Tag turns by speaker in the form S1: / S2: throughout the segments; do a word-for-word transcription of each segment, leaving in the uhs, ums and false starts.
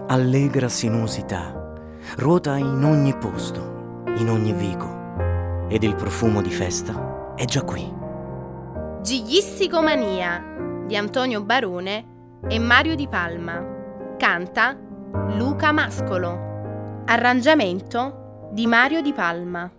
S1: allegra sinuosità ruota in ogni posto, in ogni vico, ed il profumo di festa è già qui.
S2: Giglissicomania di Antonio Barone e Mario Di Palma. Canta Luca Mascolo. Arrangiamento di Mario Di Palma.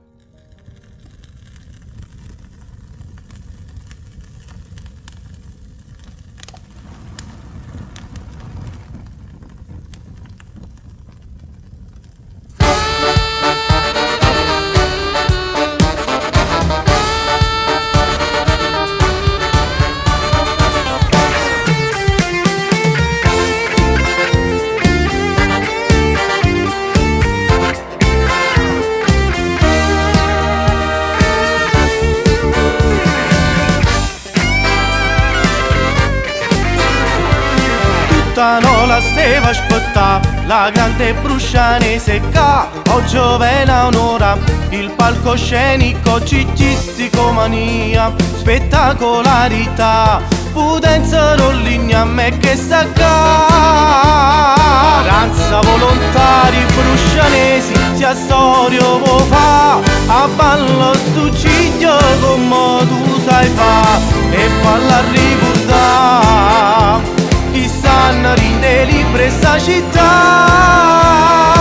S3: No, la steva aspettà la grande bruscianese ca oggi vena un'ora il palcoscenico cigistico mania spettacolarità potenza rolligna a me che sta ca ranza volontari bruscianesi si a storio può fa a ballo stu ciglio come tu sai fa e falla ricordare chi sanno rinde libre sta città.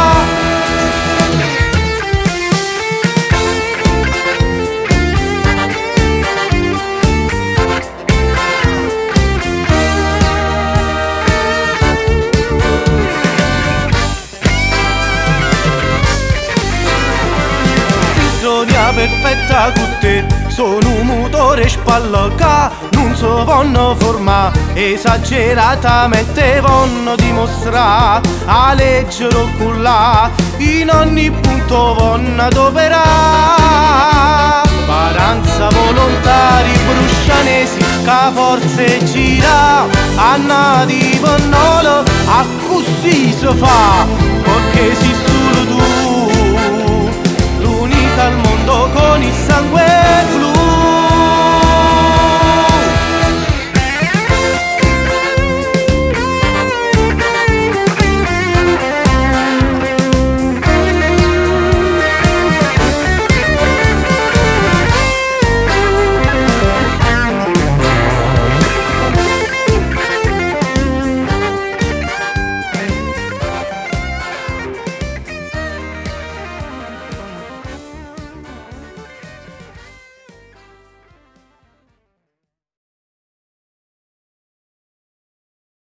S3: Sintonia perfetta con te, sono un motore spalla che non si vanno formare, esageratamente vanno dimostrare, a leggere con là, in ogni punto vanno adoperare. Paranza volontari bruscianesi, che forze gira, a nati pannolo, a così si fa, perché sei solo tu, l'unica al mondo con il sangue blu.